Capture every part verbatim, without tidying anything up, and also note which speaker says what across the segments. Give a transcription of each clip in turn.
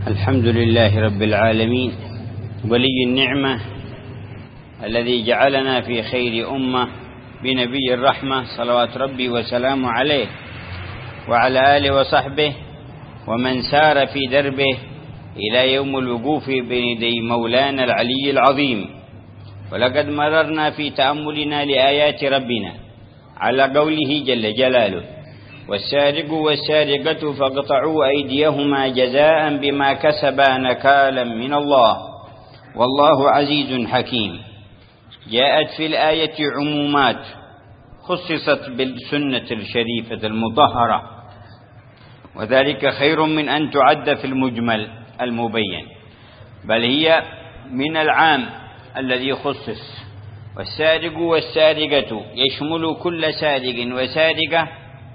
Speaker 1: الحمد لله رب العالمين ولي النعمة الذي جعلنا في خير أمة بنبي الرحمة صلوات ربي وسلامه عليه وعلى آله وصحبه ومن سار في دربه إلى يوم الوقوف بين يدي مولانا العلي العظيم. ولقد مررنا في تأملنا لآيات ربنا على قوله جل جلاله: والسارق والسارقة فاقطعوا أيديهما جزاء بما كسبا نكالا من الله والله عزيز حكيم. جاءت في الآية عمومات خصصت بالسنة الشريفة المطهرة، وذلك خير من أن تعد في المجمل المبين، بل هي من العام الذي خصص. والسارق والسارقة يشمل كل سارق وسارقة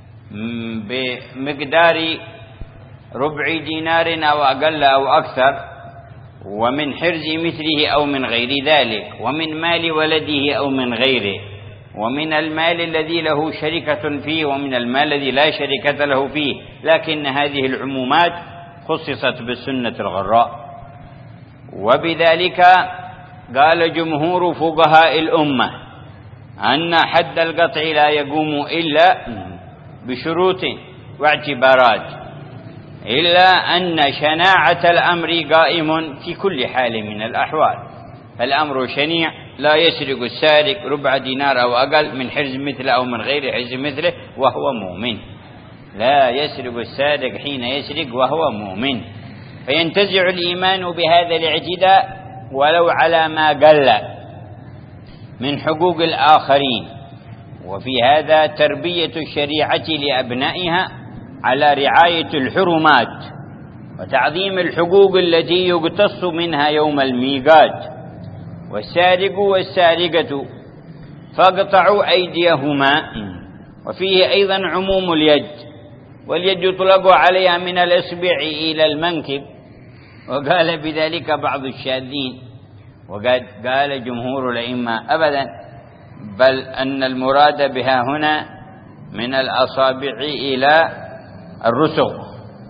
Speaker 1: بمقدار ربع دينار أو أقل أو أكثر، ومن حرز مثله أو من غير ذلك، ومن مال ولده أو من غيره، ومن المال الذي له شركة فيه ومن المال الذي لا شركة له فيه. لكن هذه العمومات خصصت بالسنة الغراء، وبذلك قال جمهور فقهاء الأمة أن حد القطع لا يقوم إلا بشروط واعتبارات، إلا أن شناعة الأمر قائم في كل حال من الأحوال. فالأمر شنيع، لا يسرق السارق ربع دينار أو أقل من حرز مثله أو من غير حرز مثله وهو مؤمن. لا يسرق السارق حين يسرق وهو مؤمن، فينتزع الإيمان بهذا الاعتداء ولو على ما قل من حقوق الآخرين. وفي هذا تربية الشريعة لأبنائها على رعاية الحرمات وتعظيم الحقوق التي يقتص منها يوم الميقات. والسارق والسارقة فاقطعوا أيديهما، وفيه أيضا عموم اليد، واليد يطلق عليها من الإصبع إلى المنكب، وقال بذلك بعض الشاذين، وقد قال جمهور الأئمة أبدا، بل أن المراد بها هنا من الأصابع إلى الرسغ،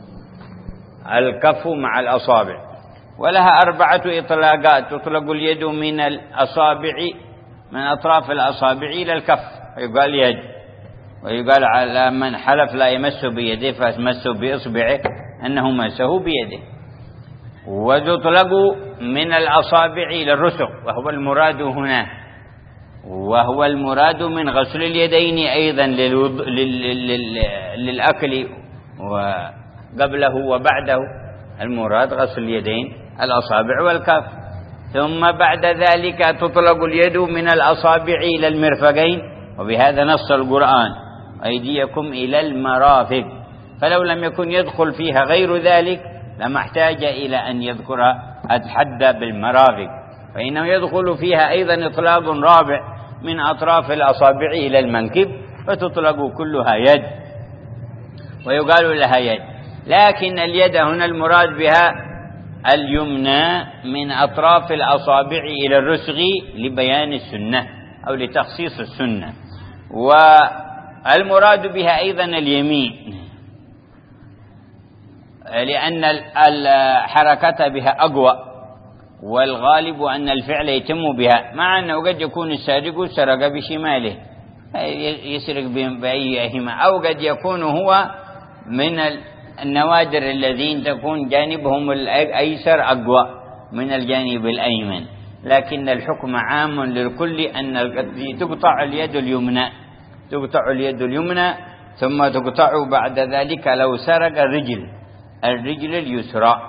Speaker 1: الكف مع الأصابع. ولها أربعة إطلاقات: تطلق اليد من الأصابع، من أطراف الأصابع إلى الكف يقال يد، ويقال على من حلف لا يمس بيده فمسه بإصبعه أنه مسه بيده. وتطلق من الأصابع إلى الرسغ، وهو المراد هنا، وهو المراد من غسل اليدين أيضا للأكل وقبله وبعده. المراد غسل اليدين الأصابع والكف. ثم بعد ذلك تطلق اليد من الأصابع إلى المرفقين، وبهذا نص القرآن: أيديكم إلى المرافق. فلو لم يكن يدخل فيها غير ذلك لما احتاج إلى أن يذكر الحد بالمرافق، فإنه يدخل فيها أيضا إطلاق رابع من أطراف الأصابع إلى المنكب، فتطلق كلها يد ويقال لها يد. لكن اليد هنا المراد بها اليمنى من أطراف الأصابع إلى الرسغ لبيان السنة أو لتخصيص السنة. والمراد بها أيضا اليمين، لأن الحركة بها أقوى، والغالب أن الفعل يتم بها، مع أنه قد يكون السارق سرق بشماله يسرق بأيهما، أو قد يكون هو من النوادر الذين تكون جانبهم الأيسر أقوى من الجانب الأيمن. لكن الحكم عام للكل، أن تقطع اليد اليمنى، تقطع اليد اليمنى ثم تقطع بعد ذلك لو سرق الرجل الرجل اليسرى.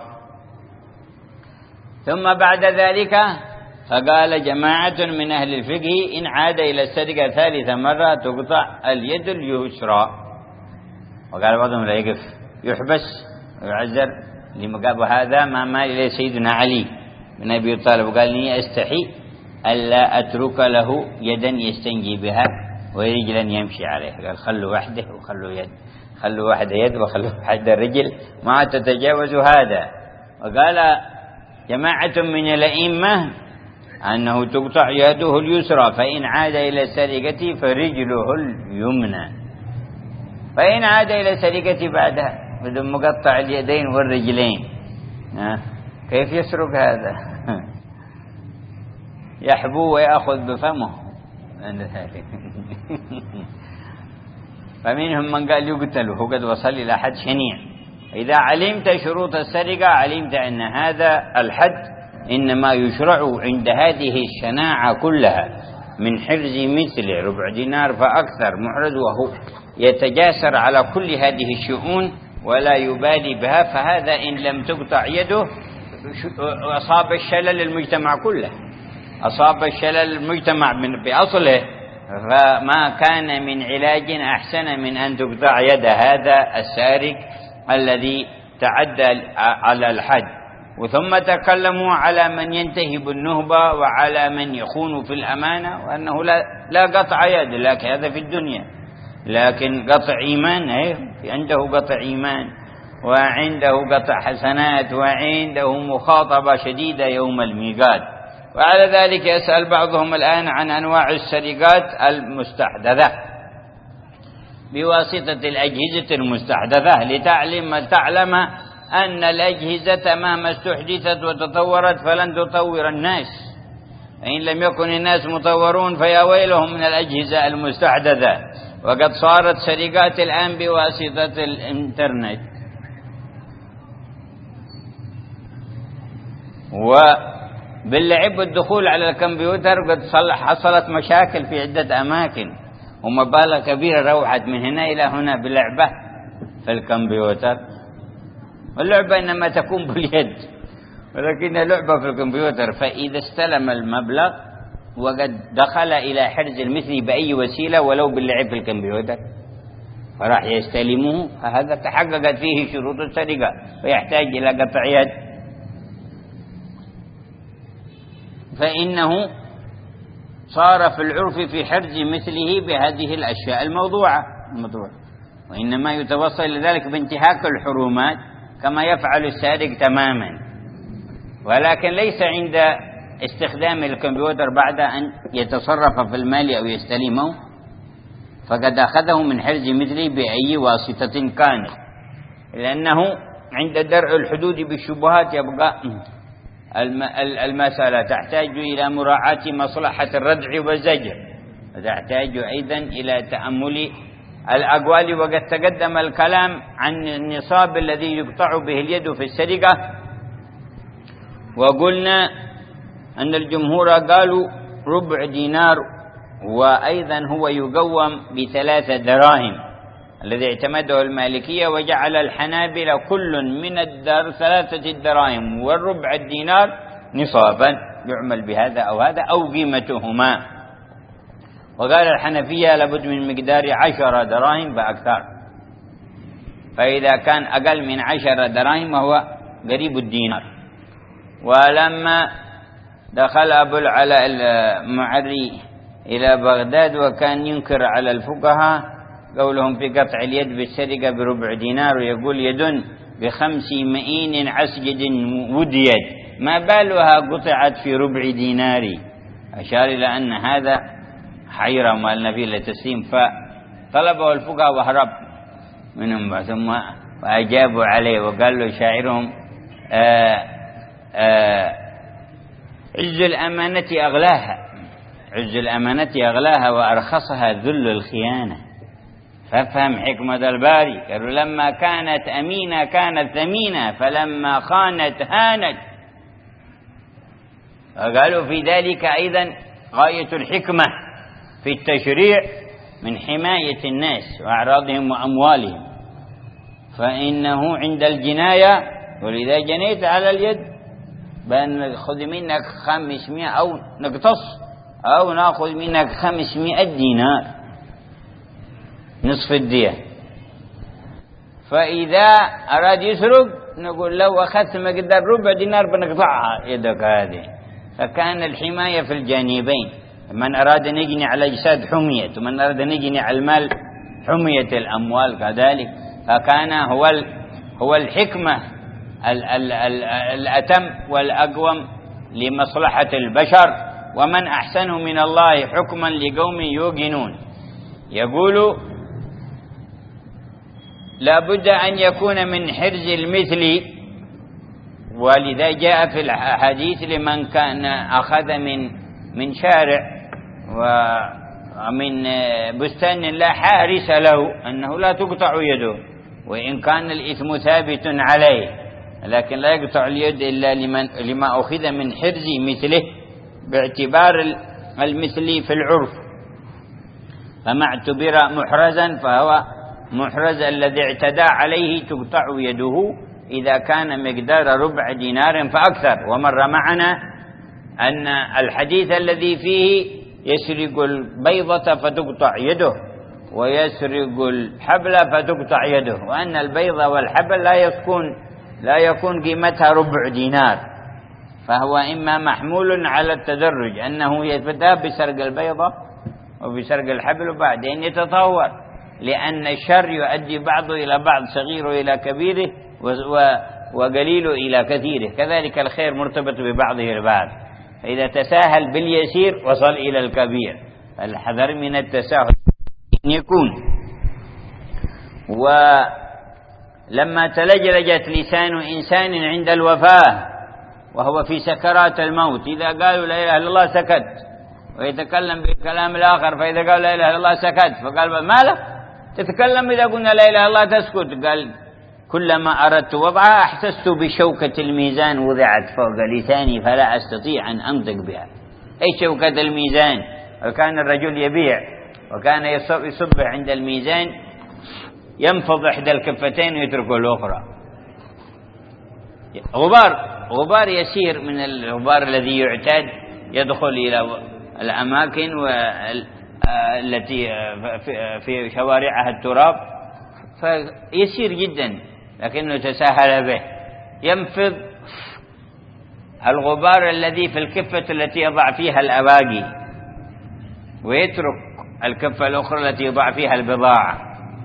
Speaker 1: ثم بعد ذلك فقال جماعة من أهل الفقه: إن عاد إلى السرقة ثالث مرة تقطع اليد اليسرى. وقال بعضهم لا يقف، يحبس ويعزر، وهذا ما مال إليه سيدنا علي بن أبي طالب، وقال: إني أستحي ألا أترك له يدا يستنجي بها ورجلا يمشي عليه. قال: خلوا وحده وخلوا يد، خلوا واحدة يد وخلوا واحدة رجل، ما تتجاوز هذا. وقال جماعة من الأئمة أنه تقطع يده اليسرى، فإن عاد إلى السرقة فرجله اليمنى، فإن عاد إلى السرقة بعدها بدون مقطع اليدين والرجلين. كيف يسرق هذا؟ يحبو ويأخذ بفمه. فمنهم من قال يقتل وقد وصل إلى حد شنيع. إذا علمت شروط السرقة علمت أن هذا الحد إنما يشرع عند هذه الشناعة كلها من حرز مثل ربع دينار فأكثر محرز، وهو يتجاسر على كل هذه الشؤون ولا يبالي بها، فهذا إن لم تقطع يده أصاب الشلل المجتمع كله، أصاب الشلل المجتمع من بأصله، فما كان من علاج أحسن من أن تقطع يد هذا السارق الذي تعدى على الحد. وثم تكلموا على من ينتهب النهبة وعلى من يخون في الأمانة، وأنه لا, لا قطع يد، لكن هذا في الدنيا، لكن قطع إيمان، عنده قطع إيمان وعنده قطع حسنات وعنده مخاطبة شديدة يوم الميقات. وعلى ذلك يسأل بعضهم الآن عن أنواع السرقات المستحدثة بواسطة الأجهزة المستحدثة، لتعلم تعلم أن الأجهزة مهما استحدثت وتطورت فلن تطور الناس، إن لم يكن الناس مطورون فيا ويلهم من الأجهزة المستحدثة. وقد صارت سرقات الآن بواسطة الإنترنت، وباللعب والدخول على الكمبيوتر قد حصلت مشاكل في عدة أماكن، ومبالغ كبيرة روحت من هنا إلى هنا بلعبة في الكمبيوتر. واللعبة إنما تكون باليد، ولكن لعبة في الكمبيوتر، فإذا استلم المبلغ وقد دخل إلى حرز المثل بأي وسيلة ولو باللعب في الكمبيوتر فراح يستلمه، فهذا تحققت فيه شروط السرقة ويحتاج إلى قطع يد. فإنه صار في العرف في حرز مثله بهذه الأشياء الموضوعة الموضوع، وإنما يتوصل إلى ذلك بانتهاك الحرمات كما يفعل السارق تماما، ولكن ليس عند استخدام الكمبيوتر بعد أن يتصرف في المال أو يستلمه، فقد أخذه من حرز مثله بأي واسطة كانت، لأنه عند درء الحدود بالشبهات يبقى المسألة تحتاج إلى مراعاة مصلحة الردع والزجر، وتحتاج أيضا إلى تأمل الأقوال. وقد تقدم الكلام عن النصاب الذي يقطع به اليد في السرقة، وقلنا أن الجمهور قالوا ربع دينار، وأيضا هو يقوم بثلاثة دراهم الذي اعتمده المالكية، وجعل الحنابلة كل من الدار ثلاثة الدراهم والربع الدينار نصابا يعمل بهذا أو هذا أو قيمتهما. وقال الحنفية لابد من مقدار عشر دراهم فأكثر، فإذا كان أقل من عشر دراهم هو قريب الدينار. ولما دخل أبو العلاء المعري إلى بغداد وكان ينكر على الفقهاء قولهم في قطع اليد بالسرقة بربع دينار، ويقول يد بخمس مئين عسجد وديت ما بالها قطعت في ربع دينار، أشار إلى أن هذا حيرة مع النبي للتسليم، فطلبه الفقهاء وهرب منهم، ثم أجابوا عليه وقال له شاعرهم آآ آآ عز الأمانة أغلاها عز الأمانة أغلاها وأرخصها ذل الخيانة، فافهم حكمة الباري. قالوا لما كانت أمينة كانت ثمينة، فلما خانت هانت. وقالوا في ذلك أيضا غاية الحكمة في التشريع من حماية الناس وأعراضهم وأموالهم، فإنه عند الجناية ولذا جنيت على اليد بأن خذ منك خمسمائة أو نقتص أو نأخذ منك خمسمائة دينار نصف الدية. فإذا أراد يسرق نقول لو أخذت مقدار ربع دينار بنقطعها يدك هذه. فكان الحماية في الجانبين، من أراد أن يجني على أجساد حمية، ومن أراد أن يجني على المال حمية الأموال كذلك. فكان هو هو الحكمة ال ال ال الأتم والأقوم لمصلحة البشر. ومن أحسن من الله حكما لقوم يوقنون. يقول لا بد أن يكون من حرز المثل ولذا جاء في الحديث لمن كان أخذ من من شارع ومن بستان لا حارس له أنه لا تقطع يده، وإن كان الإثم ثابت عليه، لكن لا يقطع اليد إلا لمن لما أخذ من حرز مثله باعتبار المثل في العرف. فما اعتبر محرزا فهو محرز الذي اعتدى عليه تقطع يده إذا كان مقدار ربع دينار فأكثر. ومر معنا أن الحديث الذي فيه يسرق البيضة فتقطع يده ويسرق الحبل فتقطع يده، وأن البيضة والحبل لا يكون لا يكون قيمتها ربع دينار، فهو إما محمول على التدرج أنه يبدأ بسرق البيضة وبسرق الحبل وبعدين يتطور، لأن الشر يؤدي بعضه إلى بعض، صغيره إلى كبيره وقليله إلى كثيره، كذلك الخير مرتبط ببعضه البعض، فإذا تساهل باليسير وصل إلى الكبير، الحذر من التساهل يكون. ولما تلجلجت لسان إنسان عند الوفاة وهو في سكرات الموت، إذا قالوا لا إله إلا الله سكت، ويتكلم بالكلام الآخر، فإذا قال لا إله إلا الله سكت، فقال ما له تتكلم إذا قلنا لا إله إلا الله تسكت؟ قال كلما أردت وضعها أحسست بشوكة الميزان وضعت فوق لساني فلا أستطيع أن أنطق بها. أي شوكة الميزان؟ وكان الرجل يبيع وكان يصب عند الميزان ينفض إحدى الكفتين ويترك الأخرى. غبار غبار يسير من الغبار الذي يعتاد يدخل إلى الأماكن التي في شوارعها التراب، فيسير جدا لكنه تساهل به. ينفض الغبار الذي في الكفة التي يضع فيها الأباقي ويترك الكفة الأخرى التي يضع فيها البضاعة.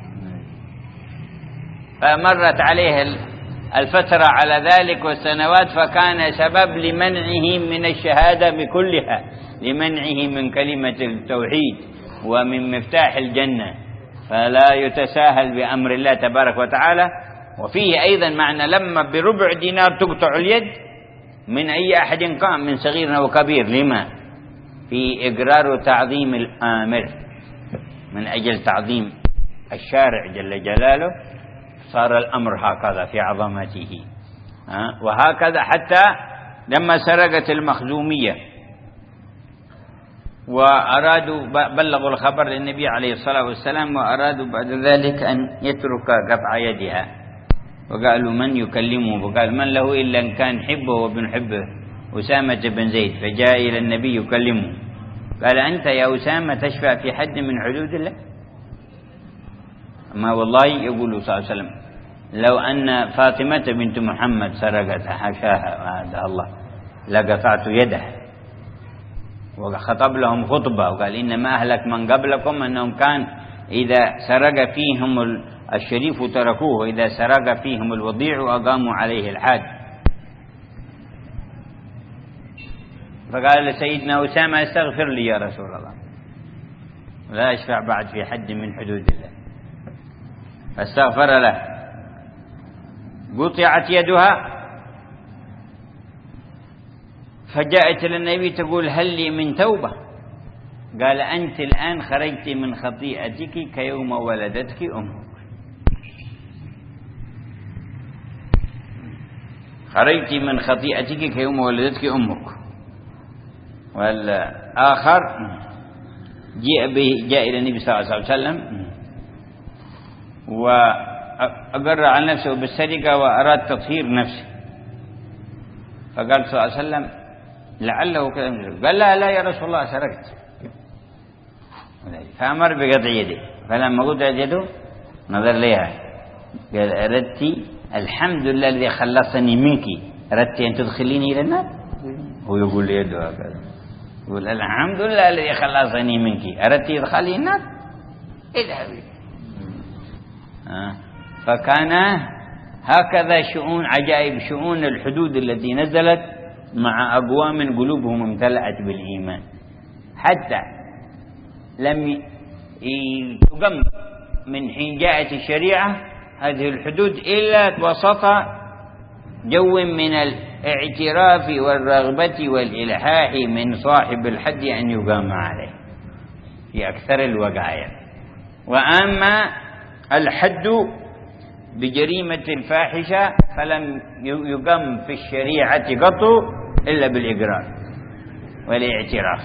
Speaker 1: فمرت عليه الفترة على ذلك والسنوات، فكان سبب لمنعه من الشهادة بكلها، لمنعه من كلمة التوحيد ومن مفتاح الجنة، فلا يتساهل بأمر الله تبارك وتعالى. وفيه أيضا معنى لما بربع دينار تقطع اليد من أي أحد قام من صغير أو كبير، لما في إقرار تعظيم الآمر من أجل تعظيم الشارع جل جلاله، صار الأمر هكذا في عظمته. وهكذا حتى لما سرقت المخزومية وأرادوا بلغوا الخبر للنبي عليه الصلاة والسلام، وأرادوا بعد ذلك أن يترك قطع يدها، وقالوا من يكلمه؟ وقال من له إلا إن كان حبه وابن حبه أسامة بن زيد، فجاء إلى النبي يكلمه قال أنت يا أسامة تشفع في حد من حدود الله؟ أما والله يقول صلى الله عليه وسلم لو أن فاطمة بنت محمد سرقت حاشاها هذا الله لقطعت يدها. وخطب لهم خطبة وقال إنما أهلك من قبلكم أنهم كان إذا سرق فيهم الشريف تركوه، وإذا سرق فيهم الوضيع أقاموا عليه الحد. فقال لسيدنا أسامة استغفر لي يا رسول الله، لا أشفع بعد في حد من حدود الله، فاستغفر له. قطعت يدها، فجاءت للنبي تقول هل لي من توبة؟ قال أنت الآن خرجت من خطيئتك كيوم ولدتك أمك، خرجت من خطيئتك كيوم ولدتك أمك. والآخر جاء به جاء إلى النبي صلى الله عليه وسلم وأقر عن نفسه بالسرقة وأراد تطهير نفسه، فقال صلى الله عليه وسلم لعله كذا، قال لا لا يا رسول الله سرقت، فأمر بقطع يده. فلما قطع يده نظر لها قال أردت الحمد لله الذي خلصني منك، أردت أن تدخليني إلى النار؟ هو يقول يده هكذا، يقول الحمد لله الذي خلصني منك، أردت إدخالي النار؟ اذهبي. آه. فكان هكذا شؤون عجائب، شؤون الحدود التي نزلت مع أقوام قلوبهم امتلأت بالإيمان، حتى لم تقم من حين جاءت الشريعة هذه الحدود إلا وسط جو من الاعتراف والرغبة والإلحاح من صاحب الحد أن يقام عليه في أكثر الوقائع. وأما الحد بجريمة الفاحشة فلم يقام في الشريعة قط إلا بالإقرار والاعتراف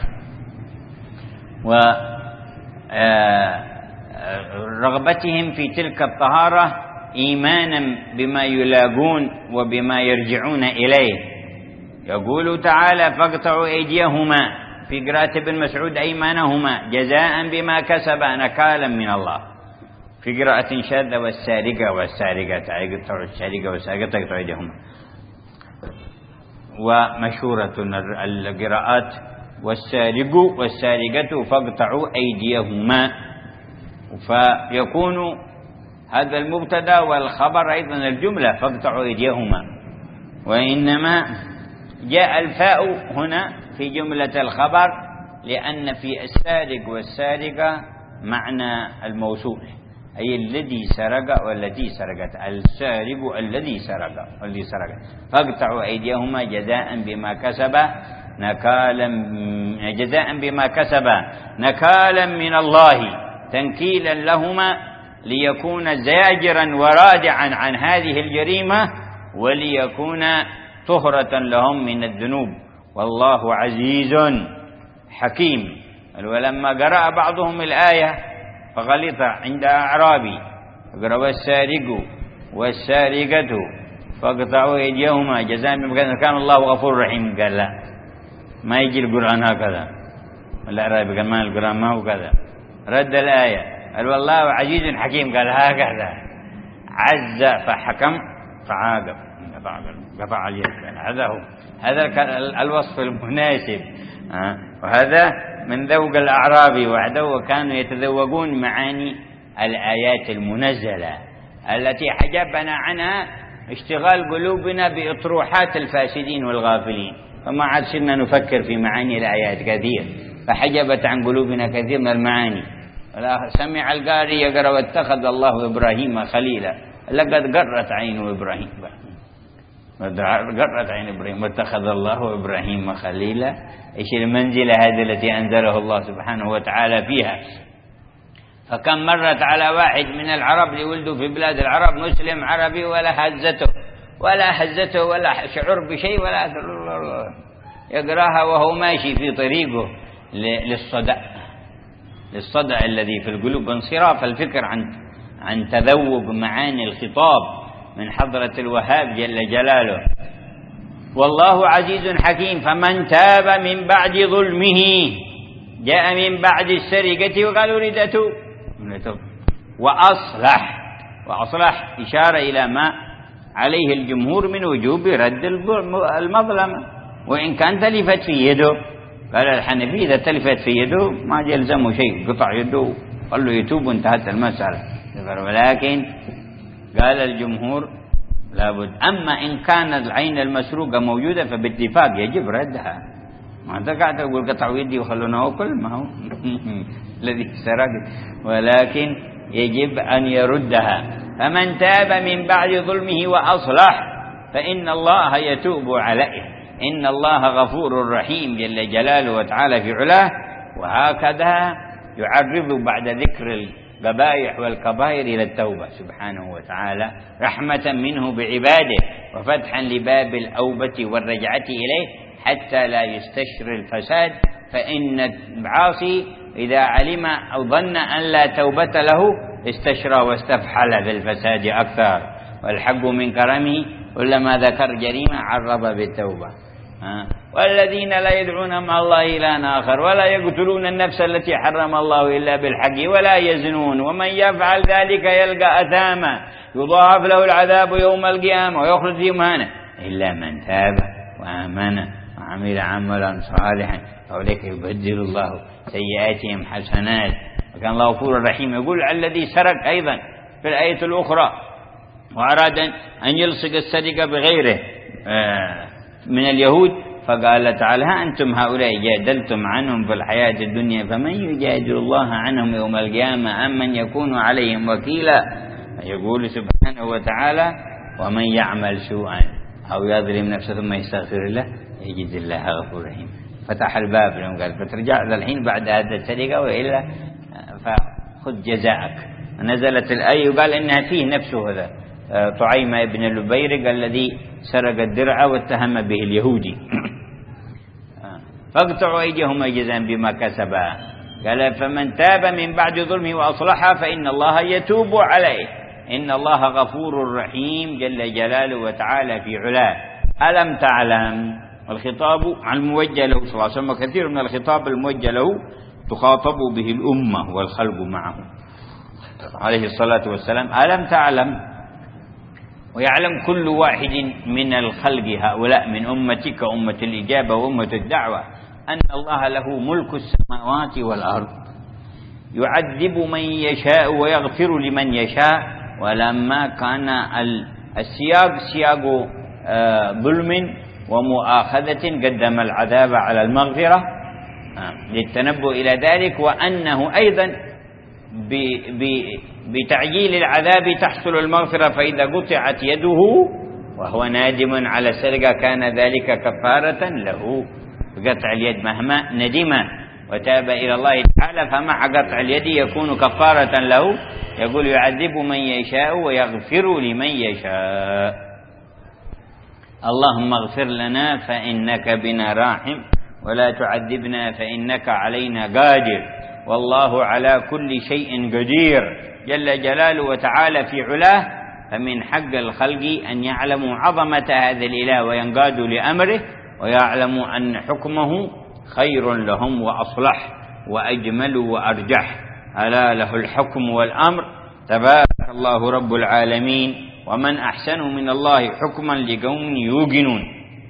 Speaker 1: ورغبتهم في تلك الطهارة إيمانا بما يلاقون وبما يرجعون إليه. يقول تعالى فاقطعوا أيديهما في قراءة ابن مسعود أيمانهما جزاء بما كسبا نكالا من الله، في قراءة شاذة والسارقة والسارقة يقطعوا السارقة والسارقة تقطعوا أيديهما. ومشهورة القراءات والسارق والسارقة فاقطعوا أيديهما، فيكون هذا المبتدا والخبر أيضا الجملة فاقطعوا أيديهما، وإنما جاء الفاء هنا في جملة الخبر لأن في السارق والسارقة معنى الموصول، أي الذي سرق والتي سرقت، السارق الذي سرق والذي سرقت. فاقطعوا أيديهما جزاء بما كسبا نكالا جزاء بما كسبا نكالا من الله تنكيلا لهما ليكون زاجرا ورادعا عن هذه الجريمة وليكون طهرة لهم من الذنوب. والله عزيز حكيم. ولما قرأ بعضهم الآية فغلط عند أعرابي قرأ والسارق والسارقة فاقطعوا أيديهما جزاء بما كسبا كان الله غفور رحيم. قال لا، ما يجي القرآن هكذا. الأعرابي قال ما القرآن ما هو كذا، رد الآية قال والله عزيز حكيم، قال هكذا عز فحكم فعاقب قطع اليد. هذا هو هذا الوصف المناسب. وهذا من ذوق الأعرابي وحده، وكانوا يتذوقون معاني الآيات المنزلة التي حجبنا عنها اشتغال قلوبنا بإطروحات الفاسدين والغافلين، فما عاد صرنا نفكر في معاني الآيات كثير، فحجبت عن قلوبنا كثير من المعاني. سمع القارئ يقرأ واتخذ الله إبراهيم خليلا، لقد قرت عين إبراهيم قرت عين إبراهيم واتخذ الله إبراهيم خليلا. إيش المنزلة هذه التي أنزله الله سبحانه وتعالى فيها؟ فكم مرت على واحد من العرب اللي ولدوا في بلاد العرب مسلم عربي ولا هزته ولا هزته ولا شعور بشيء ولا يقراها وهو ماشي في طريقه للصدع للصدع الذي في القلوب، انصراف الفكر عن عن تذوق معاني الخطاب من حضرة الوهاب جل جلاله. والله عزيز حكيم. فمن تاب من بعد ظلمه، جاء من بعد السرقة وقالوا ردته وأصلح وأصلح إشارة إلى ما عليه الجمهور من وجوب رد المظلمة، وإن كان تلفت في يده. قال الحنفي إذا تلفت في يده ما يلزمه شيء، قطع يده قال له يتوب وانتهت المسألة. ولكن قال الجمهور لابد. أما إن كانت العين المسروقة موجودة فباتفاق يجب ردها. ما أنت قاعد تقول قطعوا يدي وخلونا أكل، ما هو الذي سرق، ولكن يجب أن يردها. فمن تاب من بعد ظلمه وأصلح فإن الله يتوب عليه، إن الله غفور رحيم جل جلاله وتعالى في علاه. وهكذا يعرض بعد ذكر القبائح والكبائر إلى التوبة سبحانه وتعالى رحمة منه بعباده وفتحا لباب الأوبة والرجعة إليه حتى لا يستشر الفساد. فإن العاصي إذا علم أو ظن أن لا توبة له استشرى واستفحل في الفساد أكثر. والحق من كرمه كلما ذكر جريمة عرض بالتوبة. والذين لا يدعون مع الله إلها آخر ولا يقتلون النفس التي حرم الله إلا بالحق ولا يزنون ومن يفعل ذلك يلقى أثاما يضاعف له العذاب يوم القيامة ويخلد فيه مهانا إلا من تاب وآمن وعمل عملا صالحا فأولئك يبدل الله سيئاتهم حسنات وكان الله غفورا رحيما. يقول الذي سرق أيضا في الآية الأخرى وأراد أن يلصق السرقة بغيره من اليهود فقال تعالى ها أنتم هؤلاء جادلتم عنهم في الحياة الدنيا فمن يجادل الله عنهم يوم القيامة أم من يكون عليهم وكيلا. يقول سبحانه وتعالى ومن يعمل سوءا أو يظلم نفسه ثم يستغفر الله يجد الله غفور رحيم. فتح الباب لهم قال فترجع ذا الحين بعد هذا السرقة وإلا فخذ جزاءك. نزلت الآية وقال إنها فيه نفسه هذا طعيمة بن البيرق الذي سرق الدرع واتهم به اليهودي. فاقطعوا أيديهم جزاء بما كسبا. قال فمن تاب من بعد ظلمه وأصلح فإن الله يتوب عليه إن الله غفور رحيم جل جلاله وتعالى في علاه. ألم تعلم؟ الخطاب الموجه له صلى الله عليه وسلم، كثير من الخطاب الموجه له تخاطب به الأمة والخلق معه عليه الصلاة والسلام. ألم تعلم؟ ويعلم كل واحد من الخلق هؤلاء من أمتك أمة الإجابة وأمة الدعوة أن الله له ملك السماوات والأرض يعذب من يشاء ويغفر لمن يشاء. ولما كان السياق سياق ظلم ومؤاخذة قدم العذاب على المغفرة للتنبؤ إلى ذلك، وأنه أيضا بتعجيل العذاب تحصل المغفرة. فإذا قطعت يده وهو نادم على السرقة كان ذلك كفارة له. قطع اليد مهما ندم وتاب إلى الله تعالى فمع قطع اليد يكون كفارة له. يقول يعذب من يشاء ويغفر لمن يشاء. اللهم اغفر لنا فإنك بنا راحم ولا تعذبنا فإنك علينا قادر والله على كل شيء قدير جل جلاله وتعالى في علاه. فمن حق الخلق أن يعلموا عظمة هذا الإله وينقادوا لأمره ويعلموا أن حكمه خير لهم وأصلح وأجمل وأرجح. ألا له الحكم والأمر تبارك الله رب العالمين ومن أحسن من الله حكما لقوم يوقنون.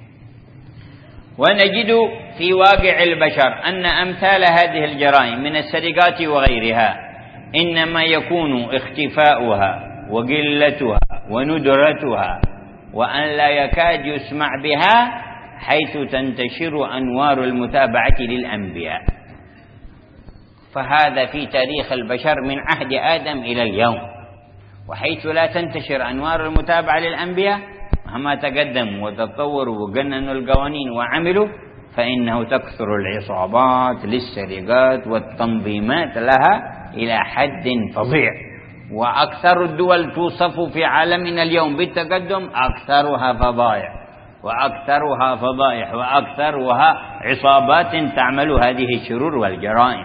Speaker 1: ونجد في واقع البشر أن أمثال هذه الجرائم من السرقات وغيرها إنما يكون اختفاؤها وقلتها وندرتها وأن لا يكاد يسمع بها حيث تنتشر أنوار المتابعة للأنبياء. فهذا في تاريخ البشر من عهد آدم إلى اليوم، وحيث لا تنتشر أنوار المتابعة للأنبياء مهما تقدموا وتطوروا وقننوا القوانين وعملوا فإنه تكثر العصابات للسرقات والتنظيمات لها إلى حد فظيع. وأكثر الدول توصف في عالمنا اليوم بالتقدم أكثرها فضائح وأكثرها فضائح وأكثرها عصابات تعمل هذه الشرور والجرائم،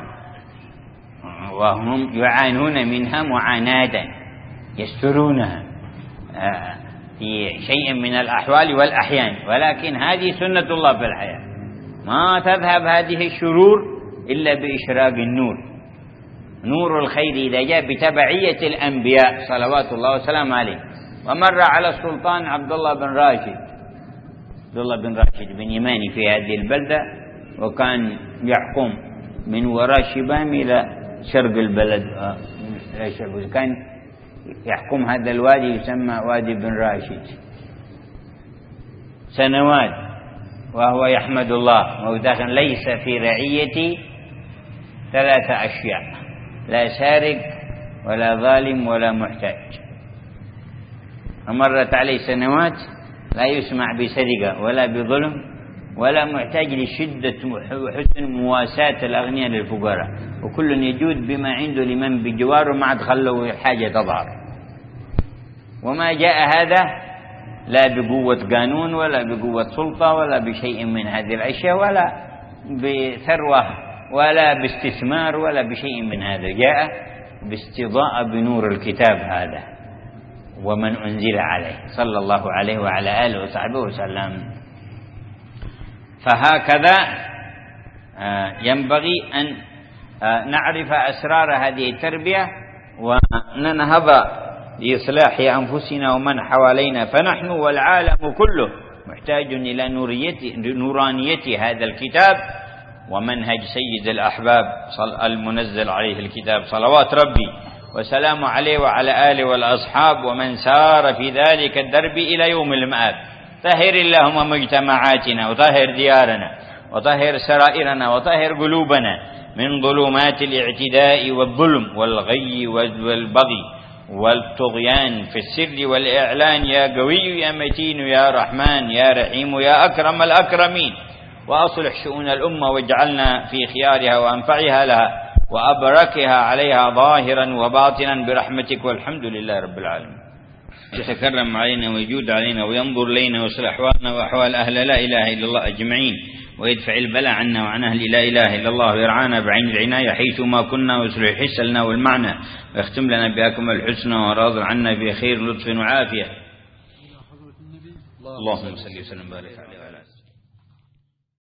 Speaker 1: وهم يعانون منها معاناة يسترونها في شيء من الأحوال والأحيان. ولكن هذه سنة الله في الحياة، ما تذهب هذه الشرور إلا بإشراق النور، نور الخير إذا جاء بتبعية الأنبياء صلوات الله وسلامه عليه. ومر على السلطان عبد الله بن راشد عبد الله بن راشد بن يماني في هذه البلدة، وكان يحكم من وراء شبام إلى شرق البلد. كان يحكم هذا الوادي يسمى وادي بن راشد سنوات وهو يحمد الله وداخل ليس في رعيتي ثلاثة أشياء: لا سارق ولا ظالم ولا محتاج. ومرت عليه سنوات لا يسمع بسرقة ولا بظلم ولا محتاج لشدة وحسن مواساة الأغنياء للفقراء، وكل يجود بما عنده لمن بجواره ما عاد خلوا حاجة تظهر. وما جاء هذا لا بقوة قانون ولا بقوة سلطة ولا بشيء من هذه الأشياء ولا بثروة ولا باستثمار ولا بشيء من هذا، جاء باستضاءة بنور الكتاب هذا ومن أنزل عليه صلى الله عليه وعلى آله وصحبه وسلم. فهكذا ينبغي أن نعرف أسرار هذه التربية وننهض لإصلاح أنفسنا ومن حوالينا. فنحن والعالم كله محتاج إلى نورانية هذا الكتاب ومنهج سيد الأحباب المنزل عليه الكتاب صلوات ربي وسلام عليه وعلى آله والأصحاب ومن سار في ذلك الدرب إلى يوم المآب. طهر اللهم مجتمعاتنا وطهر ديارنا وطهر سرائرنا وطهر قلوبنا من ظلمات الاعتداء والظلم والغي والبغي والطغيان في السر والإعلان، يا قوي يا متين يا رحمن يا رحيم يا أكرم الأكرمين. وأصلح شؤون الأمة واجعلنا في خيارها وأنفعها لها وأبركها عليها ظاهرا وباطنا برحمتك، والحمد لله رب العالمين. يتكرم علينا ويجود علينا وينظر لنا ويصلح أحوالنا وأحوال أهل لا إله إلا الله أجمعين، ويدفع البلاء عنا وعن أهل لا إله إلا الله، ويرعانا بعين العناية حيثما كنا، ويصلح حسلنا والمعنى، ويختم لنا بأكمل الحسنى، وراض عنا بخير لطف وعافية. اللهم صل وسلم وبارك عليه وعلى آله.